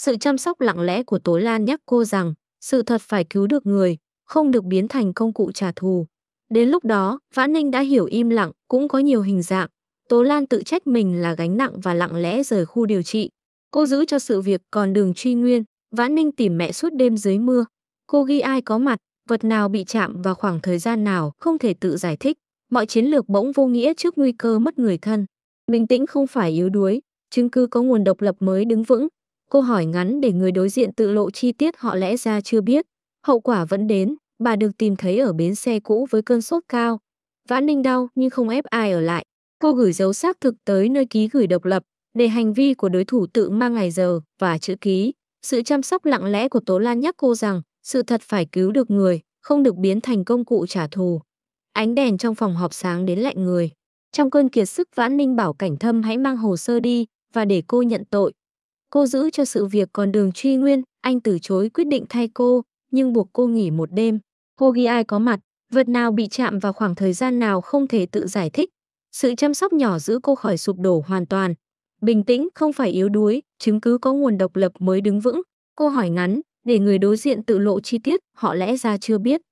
Sự chăm sóc lặng lẽ của Tố Lan nhắc cô rằng sự thật phải cứu được người, không được biến thành công cụ trả thù. Đến lúc đó, Vãn Ninh đã hiểu im lặng cũng có nhiều hình dạng. Tố Lan tự trách mình là gánh nặng và lặng lẽ rời khu điều trị. Cô giữ cho sự việc còn đường truy nguyên. Vãn Ninh tìm mẹ suốt đêm dưới mưa. Cô ghi ai có mặt, vật nào bị chạm và khoảng thời gian nào không thể tự giải thích. Mọi chiến lược bỗng vô nghĩa trước nguy cơ mất người thân. Bình tĩnh không phải yếu đuối, chứng cứ có nguồn độc lập mới đứng vững. Câu hỏi ngắn để người đối diện tự lộ chi tiết họ lẽ ra chưa biết. Hậu quả vẫn đến, bà được tìm thấy ở bến xe cũ với cơn sốt cao. Vãn Ninh đau nhưng không ép ai ở lại. Cô gửi dấu xác thực tới nơi ký gửi độc lập, để hành vi của đối thủ tự mang ngày giờ và chữ ký. Sự chăm sóc lặng lẽ của Tố Lan nhắc cô rằng sự thật phải cứu được người, không được biến thành công cụ trả thù. Ánh đèn trong phòng họp sáng đến lạnh người. Trong cơn kiệt sức, Vãn Ninh bảo Cảnh Thâm hãy mang hồ sơ đi và để cô nhận tội. Cô giữ cho sự việc còn đường truy nguyên, anh từ chối quyết định thay cô, nhưng buộc cô nghỉ một đêm. Cô ghi ai có mặt, vật nào bị chạm vào khoảng thời gian nào không thể tự giải thích. Sự chăm sóc nhỏ giữ cô khỏi sụp đổ hoàn toàn. Bình tĩnh không phải yếu đuối, chứng cứ có nguồn độc lập mới đứng vững. Câu hỏi ngắn, để người đối diện tự lộ chi tiết họ lẽ ra chưa biết.